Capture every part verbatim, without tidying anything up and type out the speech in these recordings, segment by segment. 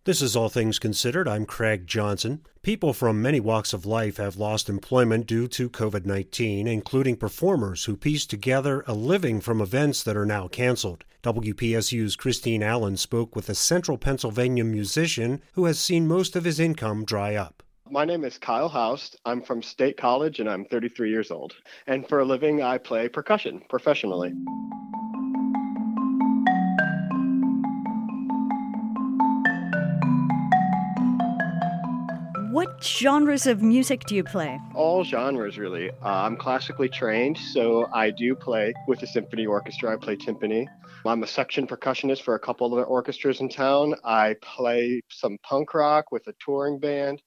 This is All Things Considered. I'm Craig Johnson. People from many walks of life have lost employment due to covid nineteen, including performers who piece together a living from events that are now canceled. W P S U's Christine Allen spoke with a central Pennsylvania musician who has seen most of his income dry up. My name is Kyle Houst. I'm from State College and I'm thirty-three years old. And for a living, I play percussion professionally. What genres of music do you play? All genres, really. Uh, I'm classically trained, so I do play with the symphony orchestra. I play timpani. I'm a section percussionist for a couple of the orchestras in town. I play some punk rock with a touring band.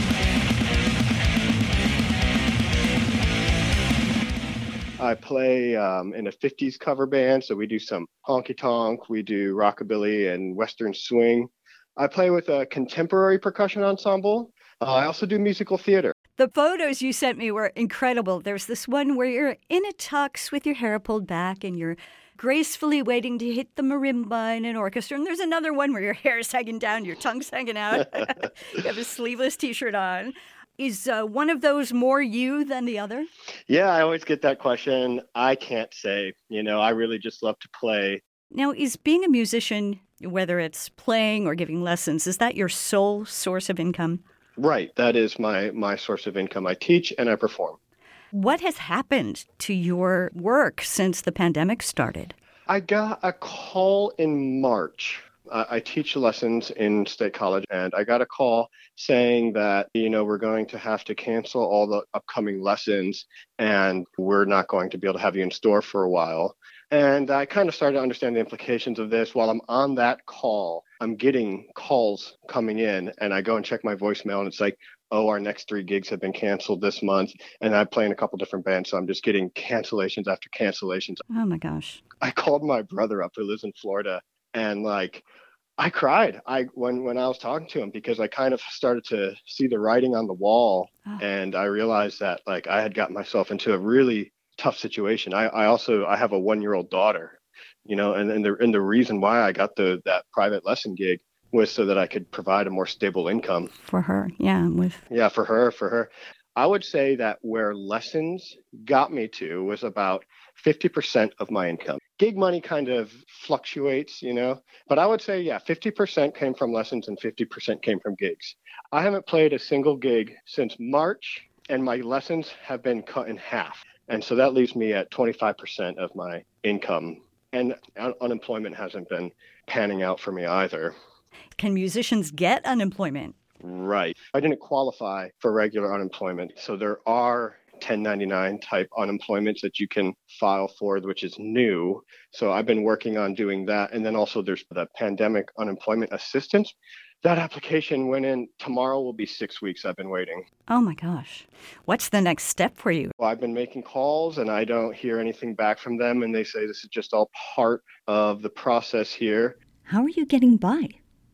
I play um, in a fifties cover band, so we do some honky-tonk, we do rockabilly and western swing. I play with a contemporary percussion ensemble. Uh, I also do musical theater. The photos you sent me were incredible. There's this one where you're in a tux with your hair pulled back and you're gracefully waiting to hit the marimba in an orchestra. And there's another one where your hair is hanging down, your tongue's hanging out. You have a sleeveless T-shirt on. Is uh, one of those more you than the other? Yeah, I always get that question. I can't say. You know, I really just love to play. Now, is being a musician, whether it's playing or giving lessons, is that your sole source of income? Right. That is my, my source of income. I teach and I perform. What has happened to your work since the pandemic started? I got a call in March. Uh, I teach lessons in State College, and I got a call saying that, you know, we're going to have to cancel all the upcoming lessons, and we're not going to be able to have you in store for a while. And I kind of started to understand the implications of this. While I'm on that call, I'm getting calls coming in, and I go and check my voicemail, and it's like, oh, our next three gigs have been canceled this month. And I play in a couple different bands, so I'm just getting cancellations after cancellations. Oh, my gosh. I called my brother up who lives in Florida, and like, I cried I when, when I was talking to him, because I kind of started to see the writing on the wall. Oh. And I realized that like I had gotten myself into a really tough situation. I, I also I have a one-year-old daughter, you know, and, and the and the reason why I got the that private lesson gig was so that I could provide a more stable income for her. Yeah, with yeah, for her, for her. I would say that where lessons got me to was about fifty percent of my income. Gig money kind of fluctuates, you know, but I would say, yeah, fifty percent came from lessons and fifty percent came from gigs. I haven't played a single gig since March, and my lessons have been cut in half. And so that leaves me at twenty-five percent of my income. And un- unemployment hasn't been panning out for me either. Can musicians get unemployment? Right. I didn't qualify for regular unemployment. So there are ten ninety-nine type unemployments that you can file for, which is new. So I've been working on doing that. And then also there's the pandemic unemployment assistance. That application went in. Tomorrow will be six weeks I've been waiting. Oh, my gosh. What's the next step for you? Well, I've been making calls and I don't hear anything back from them. And they say this is just all part of the process here. How are you getting by?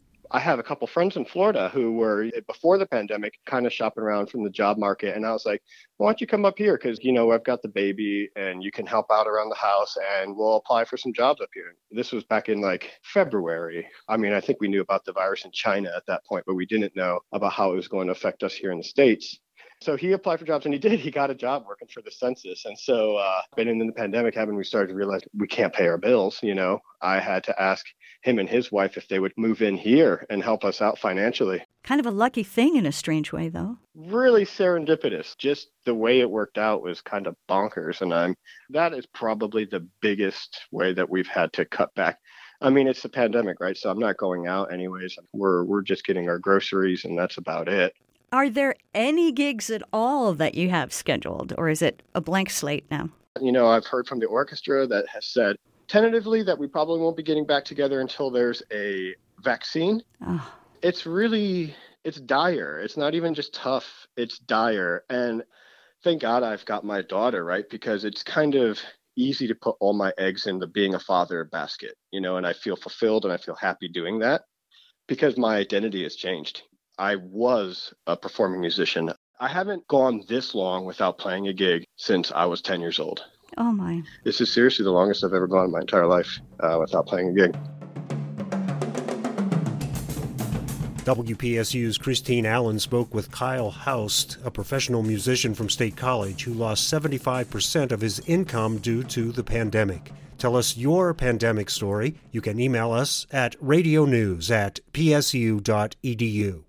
I have a couple friends in Florida who were, before the pandemic, kind of shopping around from the job market. And I was like, why don't you come up here? Because, you know, I've got the baby and you can help out around the house and we'll apply for some jobs up here. This was back in like February. I mean, I think we knew about the virus in China at that point, but we didn't know about how it was going to affect us here in the States. So he applied for jobs and he did. He got a job working for the census. And so uh, been in the pandemic, having we started to realize we can't pay our bills, you know, I had to ask him and his wife if they would move in here and help us out financially. Kind of a lucky thing in a strange way, though. Really serendipitous. Just the way it worked out was kind of bonkers. And I'm that is probably the biggest way that we've had to cut back. I mean, it's the pandemic, right? So I'm not going out anyways. We're we're just getting our groceries and that's about it. Are there any gigs at all that you have scheduled, or is it a blank slate now? You know, I've heard from the orchestra that has said tentatively that we probably won't be getting back together until there's a vaccine. Oh. It's really, it's dire. It's not even just tough. It's dire. And thank God I've got my daughter, right? Because it's kind of easy to put all my eggs in the being a father basket, you know, and I feel fulfilled and I feel happy doing that because my identity has changed. I was a performing musician. I haven't gone this long without playing a gig since I was ten years old. Oh, my. This is seriously the longest I've ever gone in my entire life uh, without playing a gig. W P S U's Christine Allen spoke with Kyle Houst, a professional musician from State College who lost seventy-five percent of his income due to the pandemic. Tell us your pandemic story. You can email us at radionews at psu dot edu.